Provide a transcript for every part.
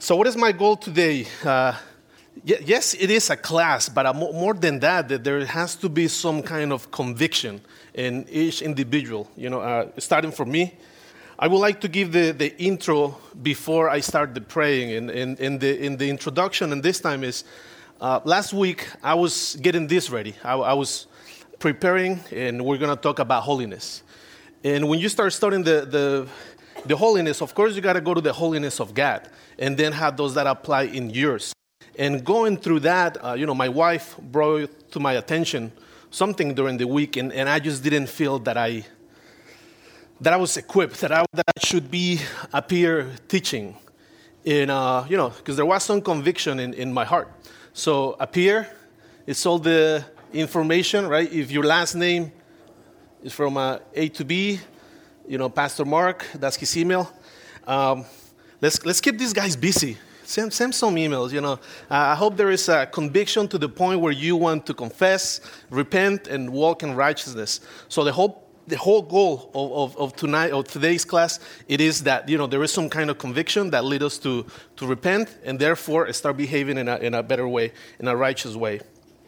So what is my goal today? Yes, it is a class, but more than that there has to be some kind of conviction in each individual. Starting from me, I would like to give the intro before I start the praying. And in the introduction, and this time is, last week I was getting this ready. I was preparing, and we're going to talk about holiness. And when you start studying the holiness, of course, you got to go to the holiness of God, and then have those that apply in yours. And going through that, my wife brought to my attention something during the week, and I just didn't feel that I was equipped, that I should be up here teaching, because there was some conviction in my heart. So up here, it's all the information, right? If your last name is from A to B, Pastor Mark, that's his email. Let's keep these guys busy. Send some emails, I hope there is a conviction to the point where you want to confess, repent, and walk in righteousness. So the whole goal of today's class, it is that, there is some kind of conviction that leads us to repent and therefore start behaving in a better way, in a righteous way.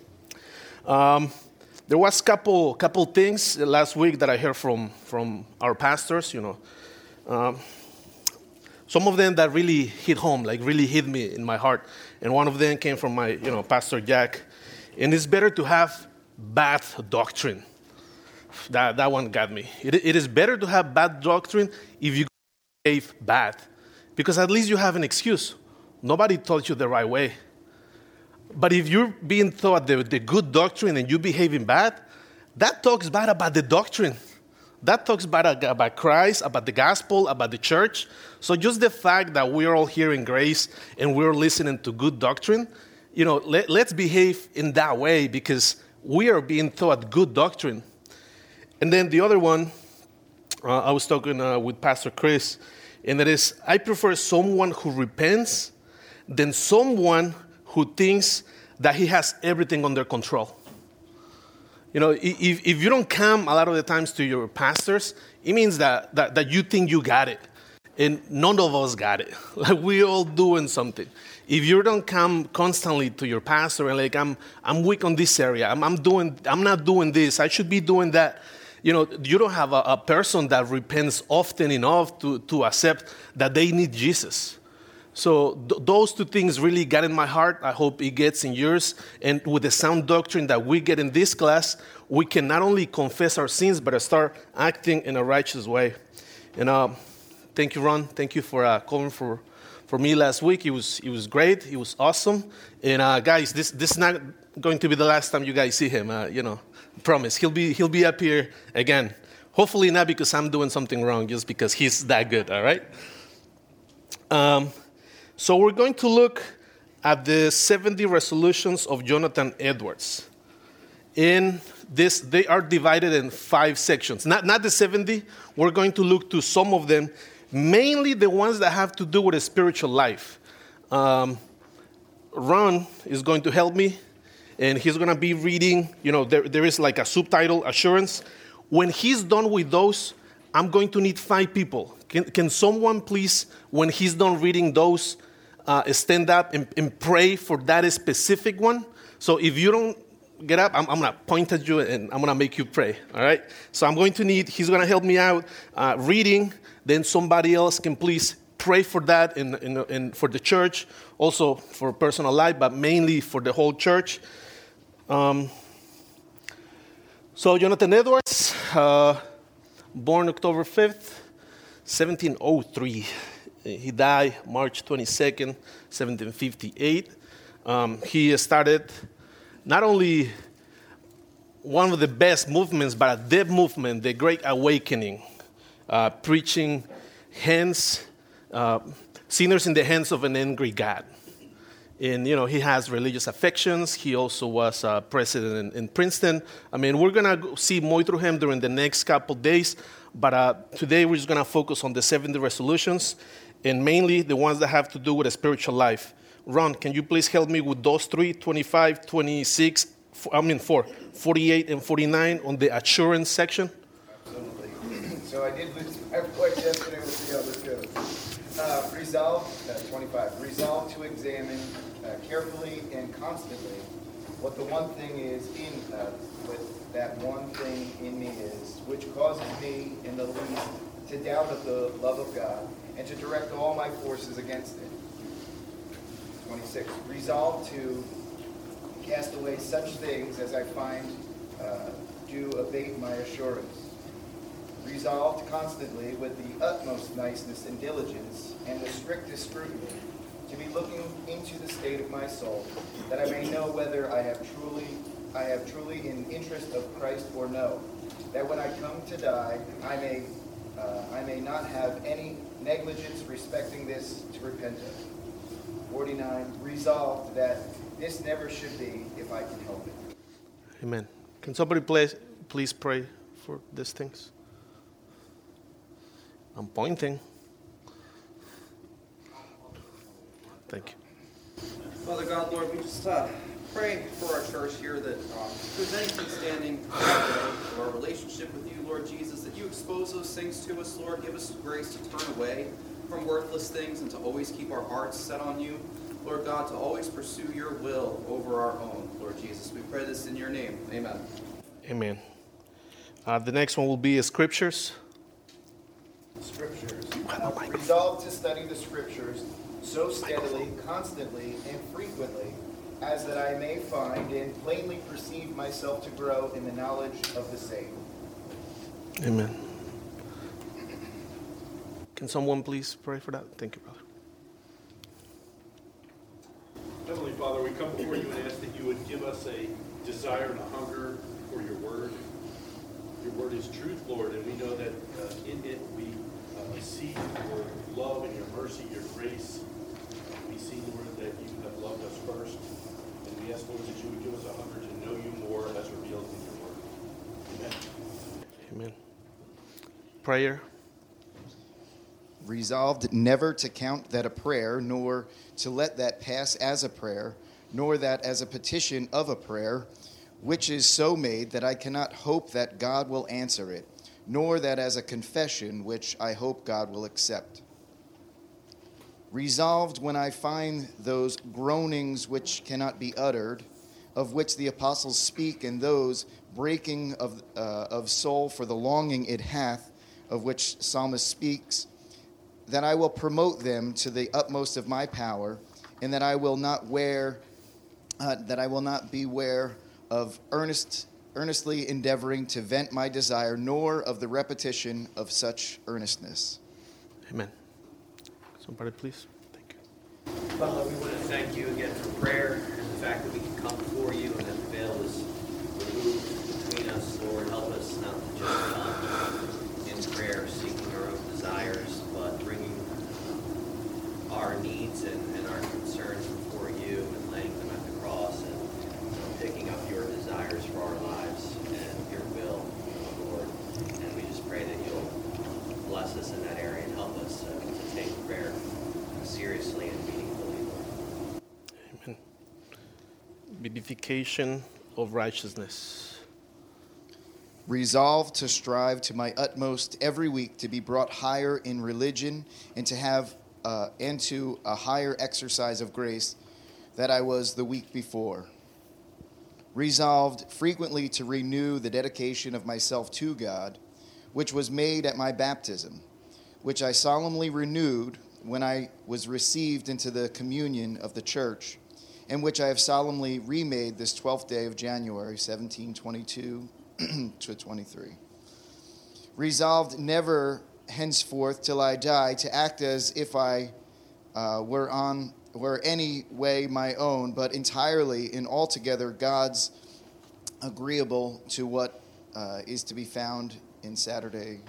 There was couple things last week that I heard from our pastors, some of them that really hit home, like really hit me in my heart. And one of them came from my, Pastor Jack. And it's better to have bad doctrine. That one got me. It is better to have bad doctrine if you behave bad. Because at least you have an excuse. Nobody taught you the right way. But if you're being taught the good doctrine and you're behaving bad, that talks bad about the doctrine. That talks bad about Christ, about the gospel, about the church. So just the fact that we're all here in grace and we're listening to good doctrine, let's behave in that way because we are being taught good doctrine. And then the other one, I was talking with Pastor Chris, and that is, I prefer someone who repents than someone who thinks that he has everything under control. If you don't come a lot of the times to your pastors, it means that you think you got it. And none of us got it. Like, we're all doing something. If you don't come constantly to your pastor and I'm weak on this area, I'm not doing this, I should be doing that. You don't have a person that repents often enough to accept that they need Jesus. So those two things really got in my heart. I hope it gets in yours. And with the sound doctrine that we get in this class, we can not only confess our sins, but start acting in a righteous way. And thank you, Ron. Thank you for covering for me last week. It was great. It was awesome. And guys, this is not going to be the last time you guys see him. Promise. He'll be up here again. Hopefully not because I'm doing something wrong, just because he's that good. All right. So we're going to look at the 70 resolutions of Jonathan Edwards. In this, they are divided in 5 sections. Not the 70. We're going to look to some of them, mainly the ones that have to do with a spiritual life. Ron is going to help me, and he's going to be reading. There is like a subtitle, Assurance. When he's done with those, I'm going to need 5 people. Can someone please, when he's done reading those, stand up and pray for that specific one? So if you don't get up, I'm going to point at you and I'm going to make you pray, all right? So he's going to help me out reading, then somebody else can please pray for that and for the church, also for personal life, but mainly for the whole church. So Jonathan Edwards, born October 5th, 1703. He died March 22nd, 1758. He started not only one of the best movements, but a deep movement, the Great Awakening, preaching sinners in the hands of an angry God. And, he has religious affections. He also was president in Princeton. We're going to see more through him during the next couple days. But today we're just going to focus on the 70 resolutions, and mainly the ones that have to do with a spiritual life. Ron, can you please help me with those 3, 25, 26, 48 and 49 on the assurance section? Absolutely. So I did lose my voice yesterday. We'll see how this goes. Resolve to examine carefully and constantly what the one thing is with that one thing in me is, which causes me in the least to doubt of the love of God and to direct all my forces against it. 26. Resolve to cast away such things as I find do abate my assurance. Resolved constantly with the utmost niceness and diligence and the strictest scrutiny to be looking into the state of my soul, that I may know whether I have truly in interest of Christ or no, that when I come to die, I may not have any negligence respecting this to repent of. 49. Resolved that this never should be if I can help it. Amen. Can somebody please pray for these things? I'm pointing. Thank you. Father God, Lord, we just pray for our church here that if there's anything standing in our relationship with you, Lord Jesus, that you expose those things to us, Lord. Give us grace to turn away from worthless things and to always keep our hearts set on you. Lord God, to always pursue your will over our own, Lord Jesus. We pray this in your name. Amen. Amen. The next one will be scriptures. Scriptures. Resolve to study the scriptures so steadily, constantly, and frequently, as that I may find and plainly perceive myself to grow in the knowledge of the same. Amen. Can someone please pray for that? Thank you, brother. Heavenly Father, we come before you and ask that you would give us a desire and a hunger for your word. Your word is truth, Lord, and we know that in it we see your love and your mercy, your grace. We see, Lord, that you have loved us first. And we ask, Lord, that you would give us a hunger to know you more as revealed in your word. Amen. Amen. Prayer. Resolved never to count that a prayer, nor to let that pass as a prayer, nor that as a petition of a prayer, which is so made that I cannot hope that God will answer it, nor that as a confession which I hope God will accept. Resolved when I find those groanings which cannot be uttered, of which the apostles speak, and those breaking of soul for the longing it hath, of which psalmist speaks, that I will promote them to the utmost of my power, and that I will not beware of earnestly endeavoring to vent my desire, nor of the repetition of such earnestness. Amen. Somebody please. Thank you. Father, we want to thank you again for prayer and the fact that we can come before you and that the veil is removed between us. Lord, help us not to just come in prayer seeking our own desires, but bringing our needs and our concerns before you and laying them at the cross and picking up your desires for our lives and your will, Lord. And we just pray that you'll bless us in that area and help us to take prayer seriously and meaningfully, Lord. Amen. Vivification of righteousness. Resolved to strive to my utmost every week to be brought higher in religion and to have into a higher exercise of grace that I was the week before. Resolved frequently to renew the dedication of myself to God, which was made at my baptism, which I solemnly renewed when I was received into the communion of the church, and which I have solemnly remade this 12th day of January, 1722 to 23. Resolved never henceforth till I die to act as if I were any way my own, but entirely and altogether God's, agreeable to what is to be found in Saturday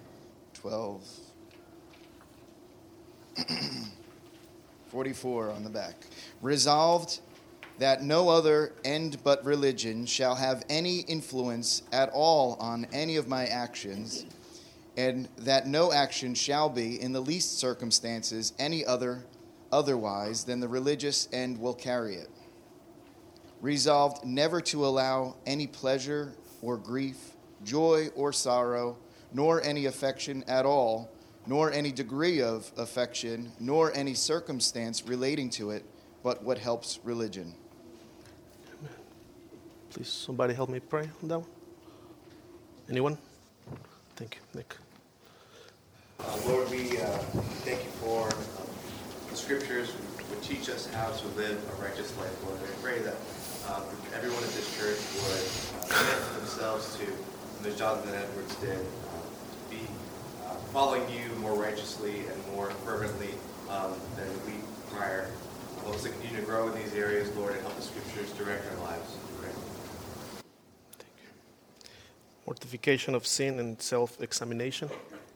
12:44 on the back. Resolved that no other end but religion shall have any influence at all on any of my actions, and that no action shall be, in the least circumstances, any otherwise than the religious end will carry it. Resolved never to allow any pleasure or grief, joy or sorrow, nor any affection at all nor any degree of affection, nor any circumstance relating to it, but what helps religion. Please, somebody help me pray on that one. Anyone? Thank you, Nick. Lord, we thank you for the scriptures which teach us how to live a righteous life, Lord. I pray that everyone at this church would commit themselves to, as Jonathan Edwards did, be following you more righteously and more fervently than we prior. Help us to continue to grow in these areas, Lord, and help the scriptures direct our lives. Right? Thank you. Mortification of sin and self-examination.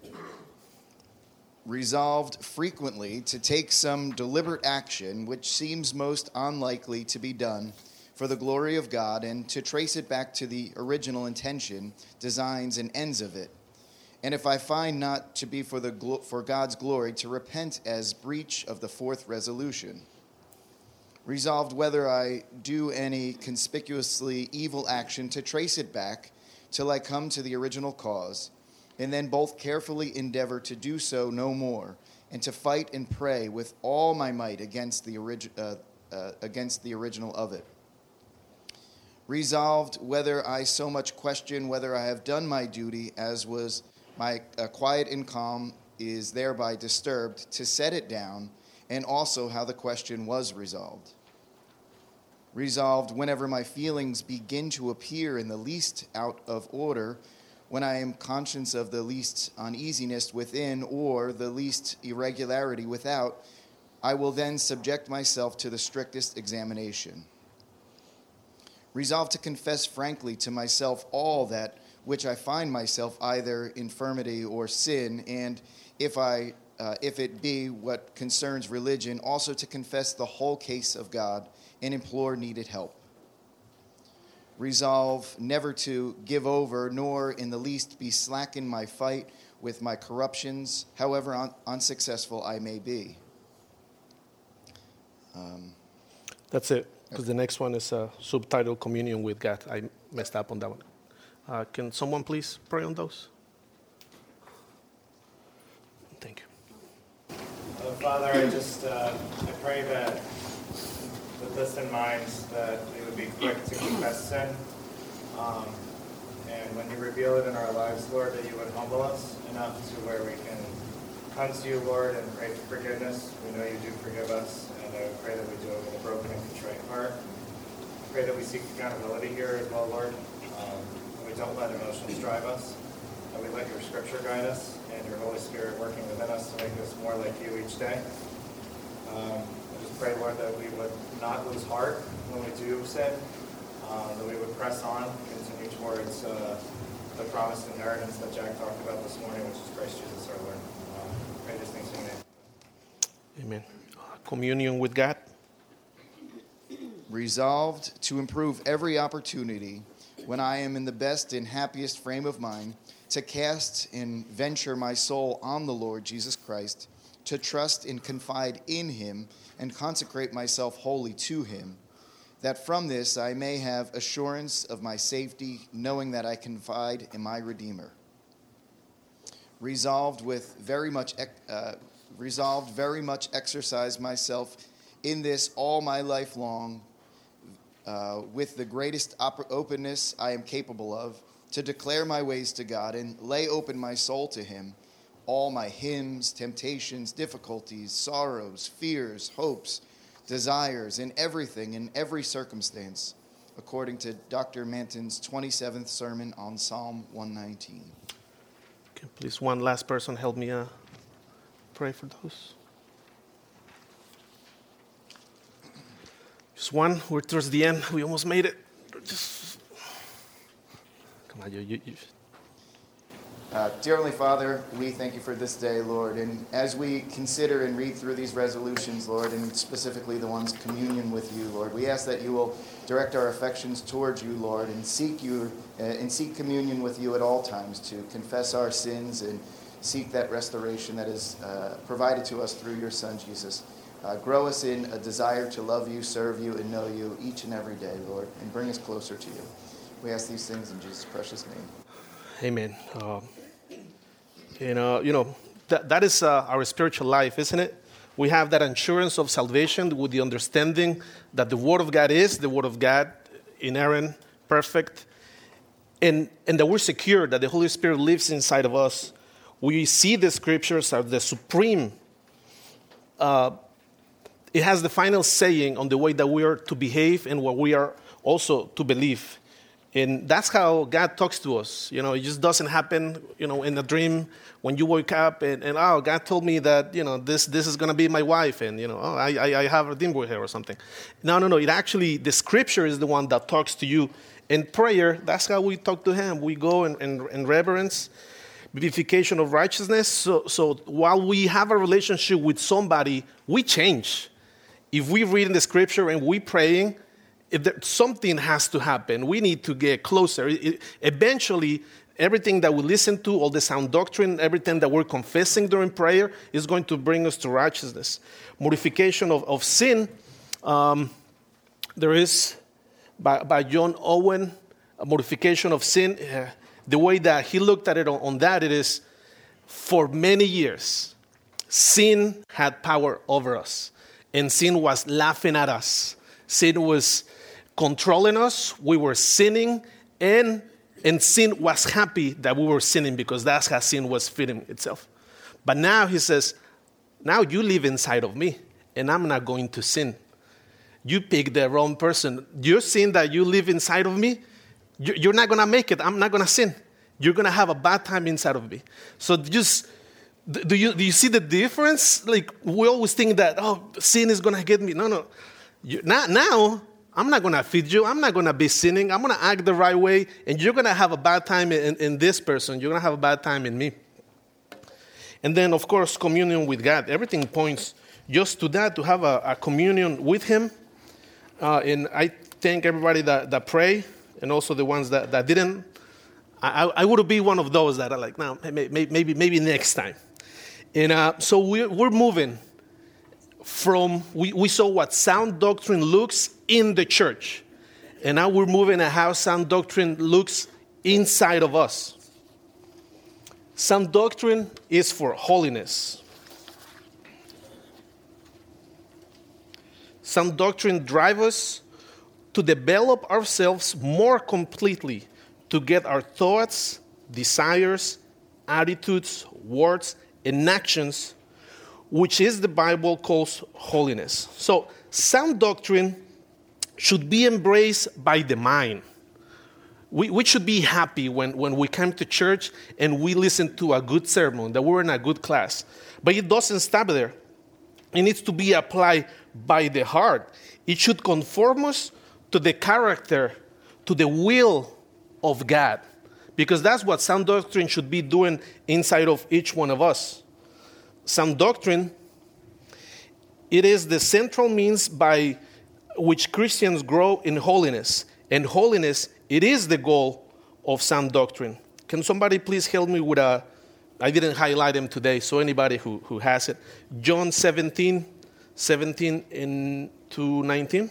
Resolved frequently to take some deliberate action which seems most unlikely to be done for the glory of God, and to trace it back to the original intention, designs, and ends of it. And if I find not to be for God's glory, to repent as breach of the fourth resolution. Resolved whether I do any conspicuously evil action, to trace it back till I come to the original cause, and then both carefully endeavor to do so no more, and to fight and pray with all my might against the original of it. Resolved whether I so much question whether I have done my duty, as was my quiet and calm is thereby disturbed, to set it down, and also how the question was resolved. Resolved whenever my feelings begin to appear in the least out of order, when I am conscious of the least uneasiness within or the least irregularity without, I will then subject myself to the strictest examination. Resolved to confess frankly to myself all that which I find myself either infirmity or sin, and if it be what concerns religion, also to confess the whole case of God and implore needed help. Resolve never to give over, nor in the least be slack in my fight with my corruptions, however unsuccessful I may be. That's it, because the next one is subtitled Communion with God. I messed up on that one. Can someone please pray on those? Thank you. Father, I pray that with this in mind, that we would be quick to confess sin. And when you reveal it in our lives, Lord, that you would humble us enough to where we can come to you, Lord, and pray for forgiveness. We know you do forgive us, and I pray that we do it with a broken and contrite heart. I pray that we seek accountability here as well, Lord. And we don't let emotions drive us. That we let your scripture guide us and your Holy Spirit working within us to make us more like you each day. I just pray, Lord, that we would not lose heart when we do sin, that we would press on, continue towards the promised inheritance that Jack talked about this morning, which is Christ Jesus our Lord. Pray these things in your name. Amen. Communion with God. Resolved to improve every opportunity when I am in the best and happiest frame of mind, to cast and venture my soul on the Lord Jesus Christ, to trust and confide in him and consecrate myself wholly to him, that from this I may have assurance of my safety, knowing that I confide in my Redeemer. Resolved very much exercise myself in this all my life long, with the greatest openness I am capable of, to declare my ways to God and lay open my soul to him, all my hymns, temptations, difficulties, sorrows, fears, hopes, desires, in everything, in every circumstance, according to Dr. Manton's 27th sermon on Psalm 119. Okay, please, one last person help me pray for those. Just one. We're towards the end. We almost made it. Just come on, you. Dear Heavenly Father, we thank you for this day, Lord. And as we consider and read through these resolutions, Lord, and specifically the ones communion with you, Lord, we ask that you will direct our affections towards you, Lord, and seek communion with you at all times, to confess our sins and seek that restoration that is provided to us through your Son, Jesus. Grow us in a desire to love you, serve you, and know you each and every day, Lord, and bring us closer to you. We ask these things in Jesus' precious name. Amen. that is our spiritual life, isn't it? We have that assurance of salvation with the understanding that the Word of God is the Word of God, inerrant, perfect, and that we're secure, that the Holy Spirit lives inside of us. We see the Scriptures as the supreme. It has the final saying on the way that we are to behave and what we are also to believe. And that's how God talks to us. It just doesn't happen, in a dream when you wake up and God told me that, this is going to be my wife and, I have a dream with her or something. No. It actually, the Scripture is the one that talks to you. In prayer, that's how we talk to Him. We go in reverence, vivification of righteousness. So while we have a relationship with somebody, we change. If we read in the Scripture and we praying, something has to happen. We need to get closer. Eventually, everything that we listen to, all the sound doctrine, everything that we're confessing during prayer is going to bring us to righteousness. Mortification of sin, there is, by John Owen, a mortification of sin. The way that he looked at it on that, it is, for many years, sin had power over us. And sin was laughing at us. Sin was controlling us. We were sinning, and sin was happy that we were sinning because that's how sin was feeding itself. But now he says, now you live inside of me, and I'm not going to sin. You picked the wrong person. Your sin that you live inside of me, you're not going to make it. I'm not going to sin. You're going to have a bad time inside of me. So just, do you see the difference? Like, we always think that, sin is going to get me. No. Now, I'm not going to feed you. I'm not going to be sinning. I'm going to act the right way, and you're going to have a bad time in this person. You're going to have a bad time in me. And then, of course, communion with God. Everything points just to that, to have a communion with Him. And I thank everybody that pray, and also the ones that didn't. I would be one of those that are like, no, maybe next time. And so we're moving from, we saw what sound doctrine looks in the church. And now we're moving at how sound doctrine looks inside of us. Sound doctrine is for holiness. Sound doctrine drives us to develop ourselves more completely, to get our thoughts, desires, attitudes, words, and actions, which is the Bible calls holiness. So sound doctrine should be embraced by the mind. We should be happy when we come to church and we listen to a good sermon, that we're in a good class. But it doesn't stop there. It needs to be applied by the heart. It should conform us to the character, to the will of God. Because that's what sound doctrine should be doing inside of each one of us. Sound doctrine, it is the central means by which Christians grow in holiness. And holiness, it is the goal of sound doctrine. Can somebody please help me with I didn't highlight them today, so anybody who has it. John 17 and to 19.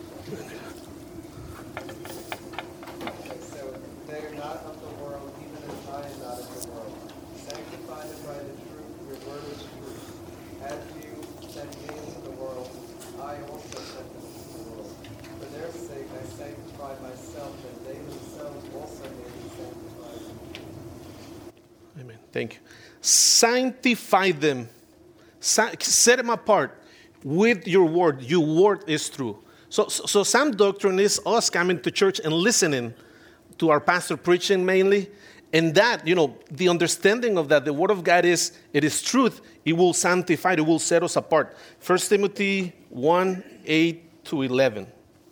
So they are not of the world, even as I am not of the world. Sanctify them by the truth, your word is truth. As you sent me into the world, I also sent them into the world. For their sake I sanctify myself, that they themselves also may be sanctified. Amen. Thank you. Sanctify them. Set them apart with your word. Your word is true. So sound doctrine is us coming to church and listening to our pastor preaching mainly. And that, the understanding of that, the word of God it is truth. It will sanctify, it will set us apart. 1 Timothy 1, 8 to 11.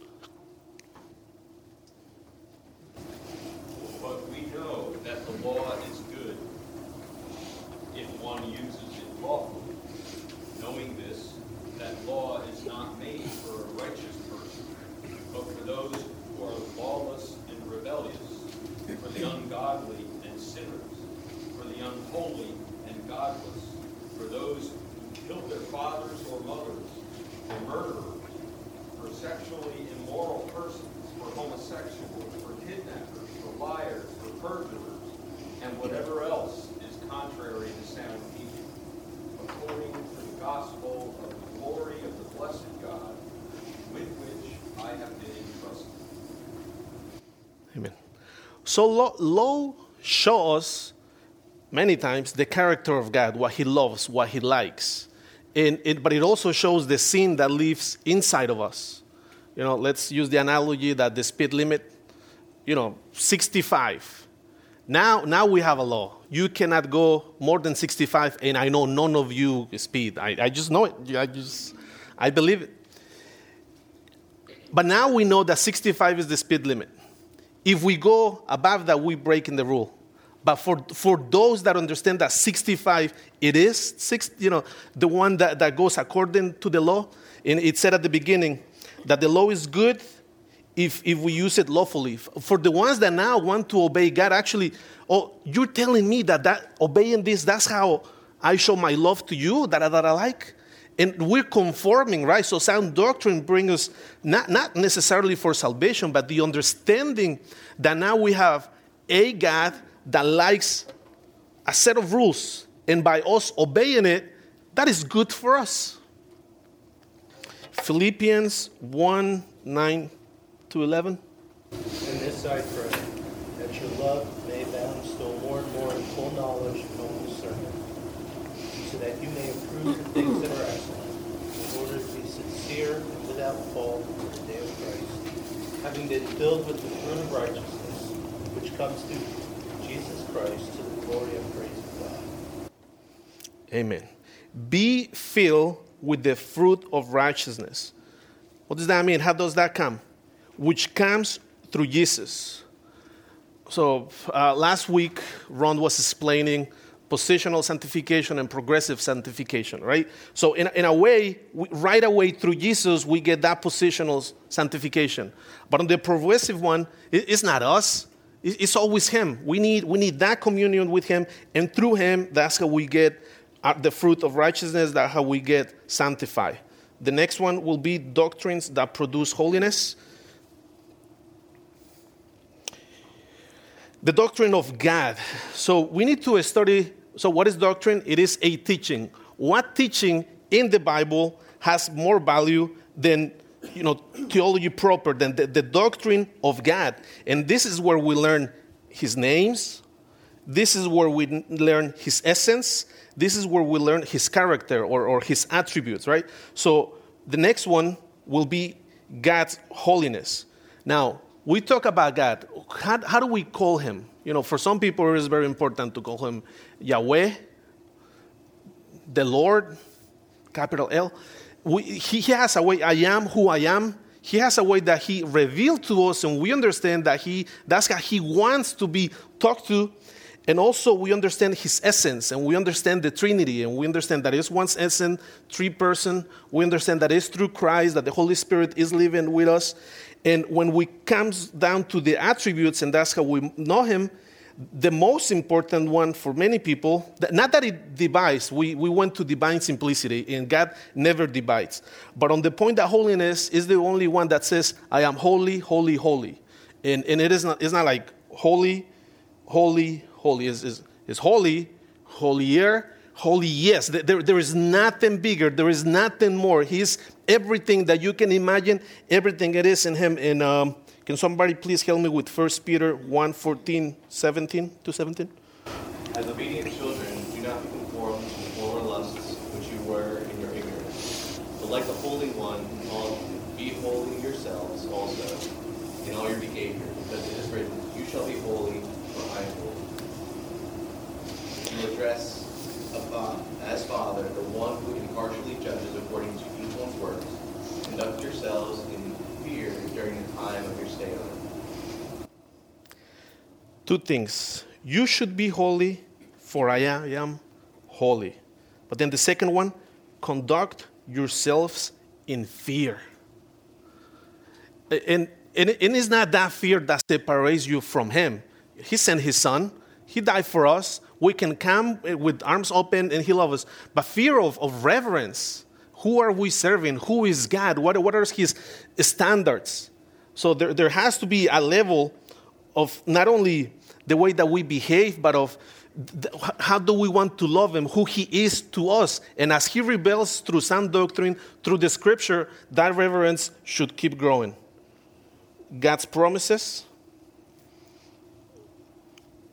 But we know that the law is good if one uses it lawfully. Knowing this, that law is not made for a righteous person, but for those who are lawless and rebellious, for the ungodly and sinners, for the unholy and godless, for those who kill their fathers or mothers, for murderers, for sexually immoral persons, for homosexuals, for kidnappers, for liars, for perjurers, and whatever else is contrary to sound teaching. Amen. So law shows us many times the character of God, what he loves, what he likes. But it also shows the sin that lives inside of us. Let's use the analogy that the speed limit, 65. Now we have a law. You cannot go more than 65, and I know none of you speed. I just know it. I believe it. But now we know that 65 is the speed limit. If we go above that, we break in the rule. But for those that understand that 65, it is the one that goes according to the law. And it said at the beginning that the law is good if we use it lawfully. For the ones that now want to obey God, actually, you're telling me that obeying this, that's how I show my love to you, that I like? And we're conforming, right? So sound doctrine brings us not necessarily for salvation, but the understanding that now we have a God that likes a set of rules, and by us obeying it, that is good for us. Philippians 1:9-11. And this I pray, that your love may abound still more and more in full knowledge and all discernment, so that you may approve the things that are excellent, in order to be sincere and without fault in the day of Christ, having been filled with the fruit of righteousness, which comes through Jesus Christ to the glory and praise of God. Amen. Be filled with the fruit of righteousness. What does that mean? How does that come? Which comes through Jesus. So last week, Ron was explaining positional sanctification and progressive sanctification, right? So in a way, right away through Jesus, we get that positional sanctification. But on the progressive one, it's not us. It's always him. We need that communion with him, and through him, that's how we get the fruit of righteousness. That's how we get sanctified. The next one will be doctrines that produce holiness. The doctrine of God. So we need to study. So what is doctrine? It is a teaching. What teaching in the Bible has more value than theology proper, than the doctrine of God? And this is where we learn his names. This is where we learn his essence. This is where we learn his character or his attributes, right? So the next one will be God's holiness. Now, we talk about God. How do we call him? For some people, it is very important to call him Yahweh, the Lord, capital L. He has a way, I am who I am. He has a way that he revealed to us, and we understand that that's how he wants to be talked to. And also we understand his essence, and we understand the Trinity, and we understand that it's one essence, three person. We understand that it's through Christ that the Holy Spirit is living with us. And when we comes down to the attributes, and that's how we know him, the most important one for many people, not that it divides, we went to divine simplicity, and God never divides. But on the point that holiness is the only one that says, I am holy, holy, holy. And it's not like holy, holy, holy. It's holy, holier, holy, yes. There is nothing bigger. There is nothing more. He's everything that you can imagine. Everything it is in him. And can somebody please help me with 1 Peter 1:17 As obedient children, do not be conformed to the former lusts which you were in your ignorance. But like the Holy One, be holy yourselves also in all your behavior, because it is written, you shall be holy, for I am holy. You address as Father, the one who impartially judges according to each one's works. Conduct yourselves in fear during the time of your stay on earth. Two things. You should be holy, for I am holy. But then the second one, conduct yourselves in fear. And it's not that fear that separates you from him. He sent his son. He died for us. We can come with arms open, and he loves us. But fear of reverence. Who are we serving? Who is God? What are his standards? So there has to be a level of not only the way that we behave, but of how do we want to love him, who he is to us. And as he rebels through sound doctrine, through the scripture, that reverence should keep growing. God's promises.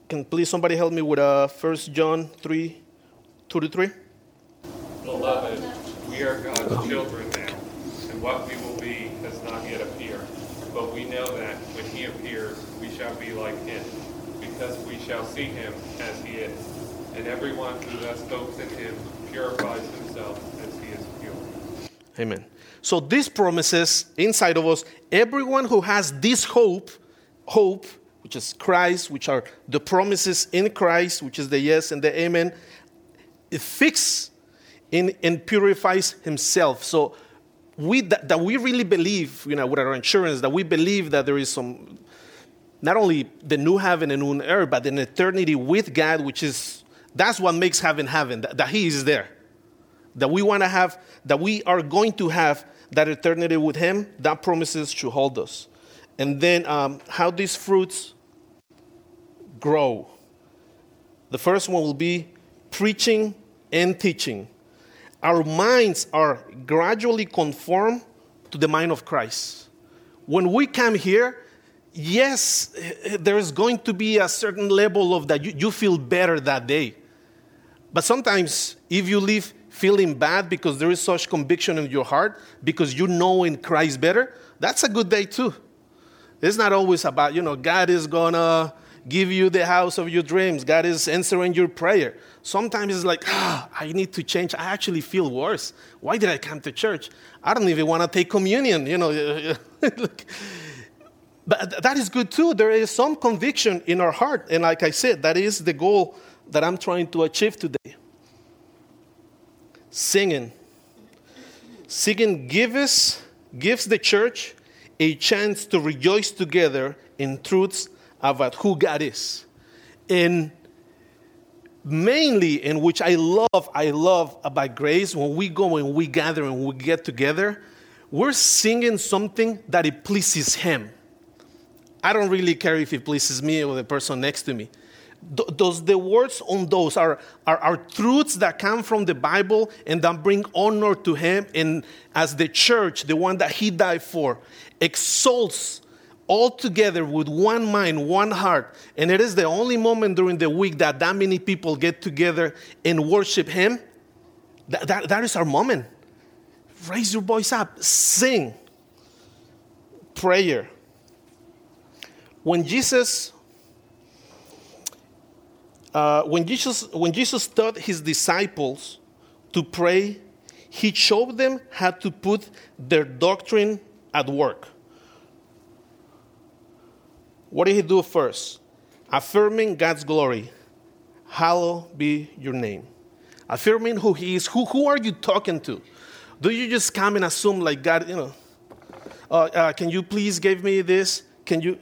Can please somebody help me with 1 John 3, 2-3? Beloved, we are God's children now, and what we will be does not yet appear. But we know that when he appears, we shall be like him, because we shall see him as he is. And everyone who thus hopes in him purifies himself as he is pure. Amen. So these promises inside of us, everyone who has this hope, which is Christ, which are the promises in Christ, which is the yes and the amen, it fixes and purifies himself. So that we really believe, with our insurance, that we believe that there is some, not only the new heaven and new earth, but an eternity with God, that's what makes heaven, that he is there. That we want to have, that we are going to have that eternity with him, that promises should hold us. And then how these fruits grow. The first one will be preaching and teaching. Our minds are gradually conformed to the mind of Christ. When we come here, yes, there's going to be a certain level of that you feel better that day. But sometimes if you leave feeling bad because there is such conviction in your heart, because you know in Christ better, that's a good day too. It's not always about, God is going to give you the house of your dreams. God is answering your prayer. Sometimes it's like, I need to change. I actually feel worse. Why did I come to church? I don't even want to take communion, But that is good too. There is some conviction in our heart. And like I said, that is the goal that I'm trying to achieve today. Singing. Singing gives the church a chance to rejoice together in truths about who God is. And mainly, in which I love about Grace, when we go and we gather and we get together, we're singing something that it pleases him. I don't really care if it pleases me or the person next to me. The words on those are truths that come from the Bible and that bring honor to him. And as the church, the one that he died for, exalts all together with one mind, one heart. And it is the only moment during the week that many people get together and worship him. That is our moment. Raise your voice up. Sing. Prayer. When Jesus taught his disciples to pray, he showed them how to put their doctrine at work. What did he do first? Affirming God's glory. Hallowed be your name. Affirming who he is. Who are you talking to? Do you just come and assume like God, can you please give me this? Can you?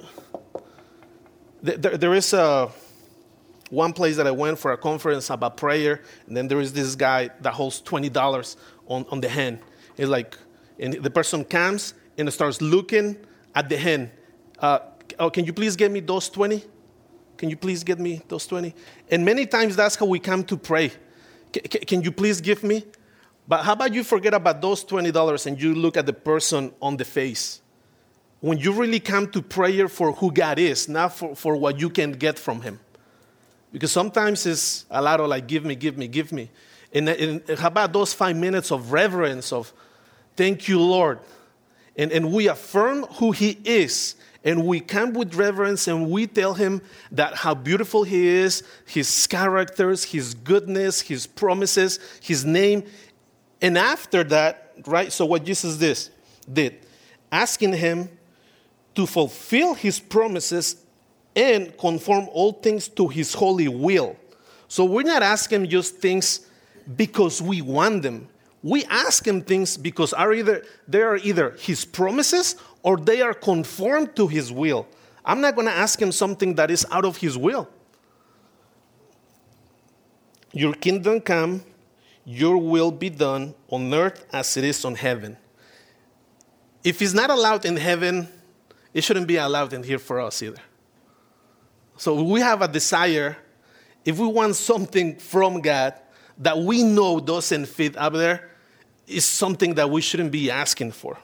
There is one place that I went for a conference about prayer, and then there is this guy that holds $20 on the hand. It's like, and the person comes and starts looking at the hand. Can you please get me those 20? Can you please get me those 20? And many times that's how we come to pray. Can you please give me? But how about you forget about those $20 and you look at the person on the face? When you really come to prayer for who God is, not for what you can get from him. Because sometimes it's a lot of like, give me. And how about those 5 minutes of reverence, of thank you, Lord. And we affirm who he is. And we come with reverence and we tell him that how beautiful he is, his characters, his goodness, his promises, his name. And after that, right, so what Jesus did, asking him to fulfill his promises and conform all things to his holy will. So we're not asking just things because we want them. We ask him things because they are either his promises or they are conformed to his will. I'm not going to ask him something that is out of his will. Your kingdom come, your will be done on earth as it is on heaven. If it's not allowed in heaven, it shouldn't be allowed in here for us either. So we have a desire, if we want something from God that we know doesn't fit up there, is something that we shouldn't be asking for.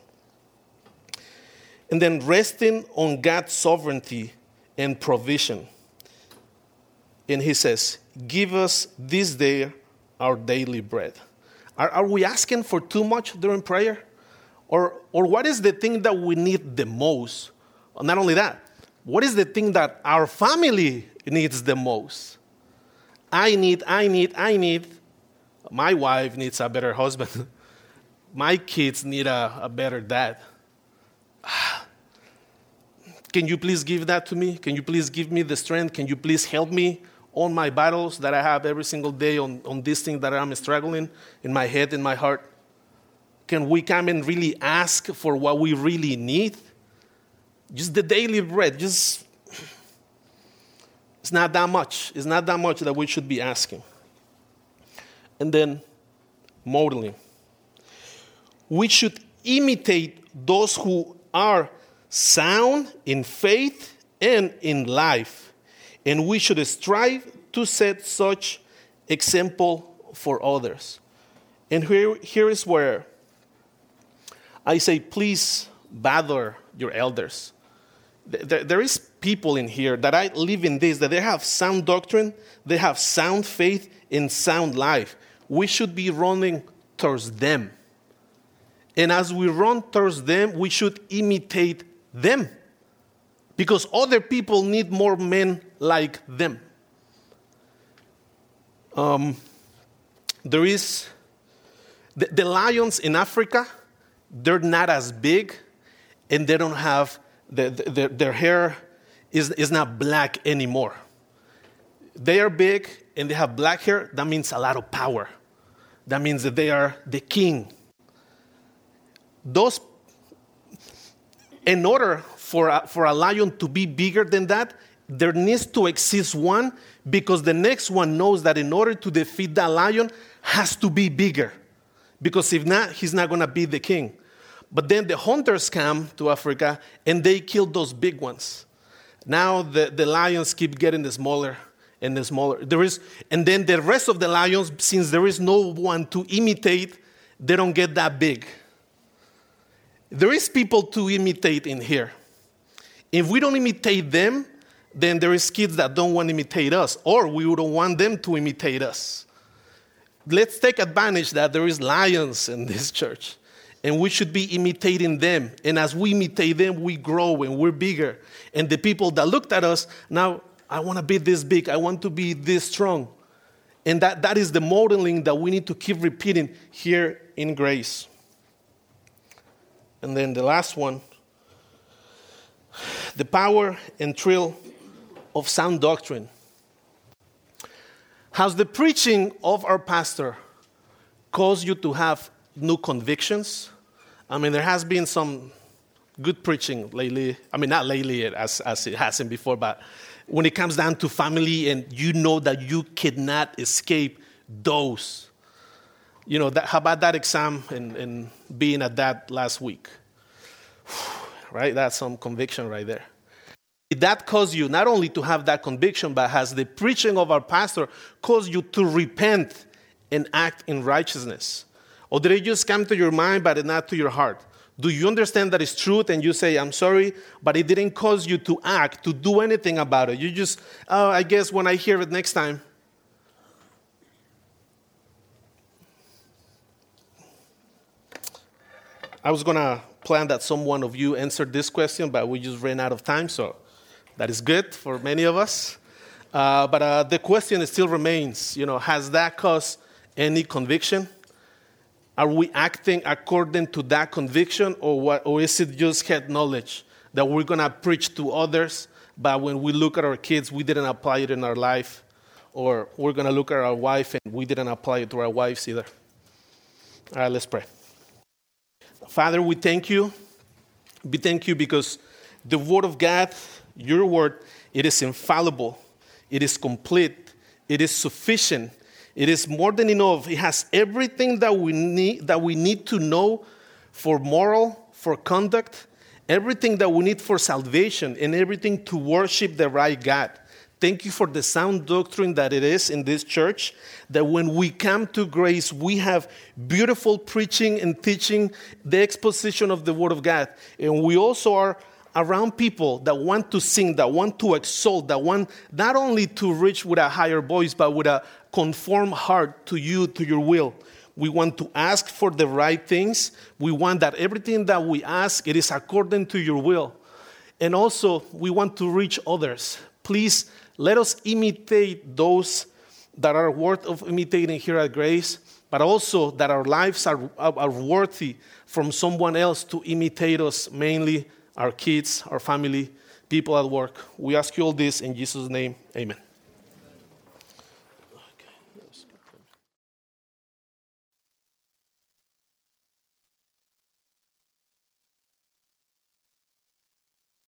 And then resting on God's sovereignty and provision. And he says, give us this day our daily bread. Are we asking for too much during prayer? Or what is the thing that we need the most? Not only that, what is the thing that our family needs the most? I need. My wife needs a better husband. My kids need a better dad. Can you please give that to me? Can you please give me the strength? Can you please help me on my battles that I have every single day on this thing that I'm struggling in my head, in my heart? Can we come and really ask for what we really need? Just the daily bread, it's not that much. It's not that much that we should be asking. And then, modeling. We should imitate those who are sound in faith and in life. And we should strive to set such example for others. And here is where I say, please bother your elders. There is people in here that I live in this, that they have sound doctrine, they have sound faith and sound life. We should be running towards them. And as we run towards them, we should imitate them. Because other people need more men like them. There is the lions in Africa. They're not as big, and they don't have their hair is not black anymore. They are big and they have black hair. That means a lot of power. That means that they are the king. In order for a lion to be bigger than that, there needs to exist one, because the next one knows that in order to defeat that lion, has to be bigger. Because if not, he's not going to be the king. But then the hunters come to Africa and they kill those big ones. Now the lions keep getting smaller and smaller. And then the rest of the lions, since there is no one to imitate, they don't get that big. There is people to imitate in here. If we don't imitate them, then there is kids that don't want to imitate us, or we don't want them to imitate us. Let's take advantage that there is lions in this church, and we should be imitating them. And as we imitate them, we grow and we're bigger. And the people that looked at us, now I want to be this big, I want to be this strong. And that is the modeling that we need to keep repeating here in Grace. And then the last one, the power and thrill of sound doctrine. Has the preaching of our pastor caused you to have new convictions? I mean, there has been some good preaching lately. I mean, not lately as it hasn't before, but when it comes down to family and you know that you cannot escape those. You know, how about that exam and being at that last week? Right? That's some conviction right there. Did that cause you not only to have that conviction, but has the preaching of our pastor caused you to repent and act in righteousness? Or did it just come to your mind, but not to your heart? Do you understand that it's truth and you say, I'm sorry, but it didn't cause you to act, to do anything about it? You just, I guess when I hear it next time. I was going to plan that some one of you answered this question, but we just ran out of time, so that is good for many of us. But the question still remains, has that caused any conviction? Are we acting according to that conviction, or what? Or is it just head knowledge that we're going to preach to others, but when we look at our kids, we didn't apply it in our life? Or we're going to look at our wife and we didn't apply it to our wives either? All right, let's pray. Father, we thank you. We thank you because the Word of God, your Word, it is infallible. It is complete. It is sufficient. It is more than enough. It has everything that we need to know for moral, for conduct, everything that we need for salvation, and everything to worship the right God. Thank you for the sound doctrine that it is in this church, that when we come to Grace, we have beautiful preaching and teaching, the exposition of the Word of God. And we also are around people that want to sing, that want to exalt, that want not only to reach with a higher voice, but with a conform heart to you, to your will. We want to ask for the right things. We want that everything that we ask, it is according to your will. And also, we want to reach others. Please, let us imitate those that are worth of imitating here at Grace, but also that our lives are worthy from someone else to imitate us, mainly our kids, our family, people at work. We ask you all this in Jesus' name. Amen.